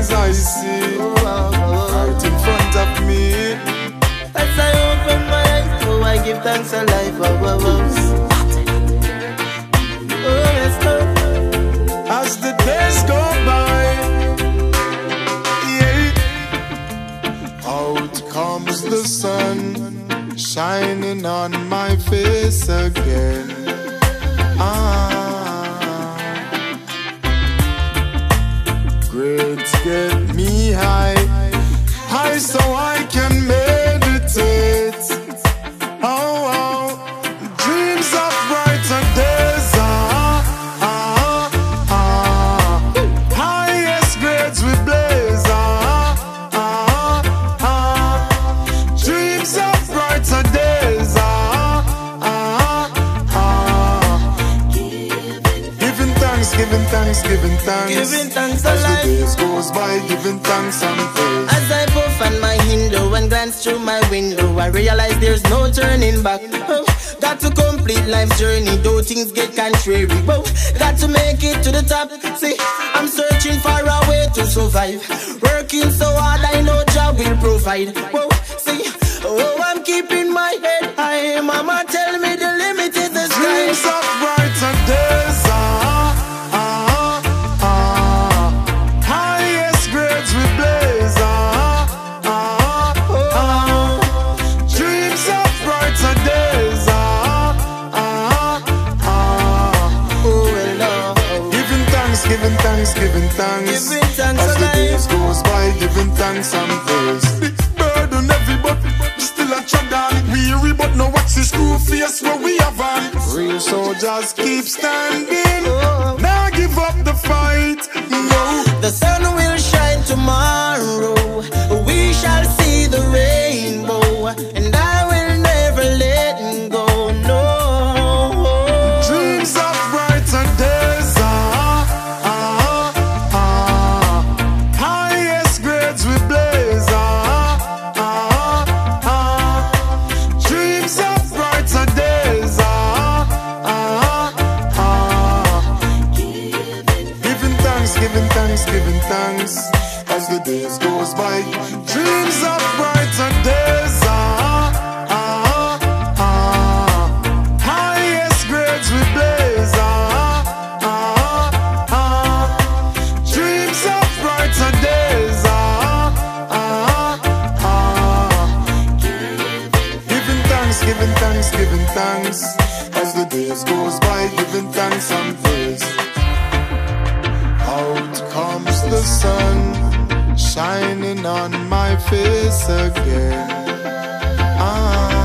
things I see right in front of me. As I open my eyes, oh, I give thanks for life. Oh, yes, Lord. As the days go by, yeah, out comes the sun, shining on my face again. Grades get me high, high so I can meditate. Dreams of brighter days. Highest grades we blaze. Dreams of brighter days. Giving thanks, giving thanks, giving thanks. Giving thanks as alive. the days goes by, giving thanks and praise. As I puff on my window and glance through my window, I realize there's no turning back. Oh, got to complete life's journey, though things get contrary. Whoa, got to make it to the top. See, I'm searching for a way to survive. Working so hard, I know job will provide. Whoa, see, oh, I'm keeping my head high. Mama tell me the limit is the sky. Dreams of brighter days. Highest grades we blaze. Dreams of brighter days. Giving thanks, giving thanks, giving thanks. Giving thanks as the alive. days goes by, giving thanks and praise. Big burden heavy, but still a tread on. Weary, but no watch the screw face where we have on. Real soldiers keep standing. Now give up the fight. No. The sun will shine tomorrow. We shall see the rainbow, and I will never let go. No. Dreams of brighter days. Highest grades we blaze. Dreams of brighter days. Giving thanks, giving thanks, giving thanks as the days goes by. Dreams of brighter days. Highest grades we blaze. Dreams of brighter days. Giving thanks, giving thanks, giving thanks as the days goes by, giving thanks and praise. Out comes the sun, shining on my face again.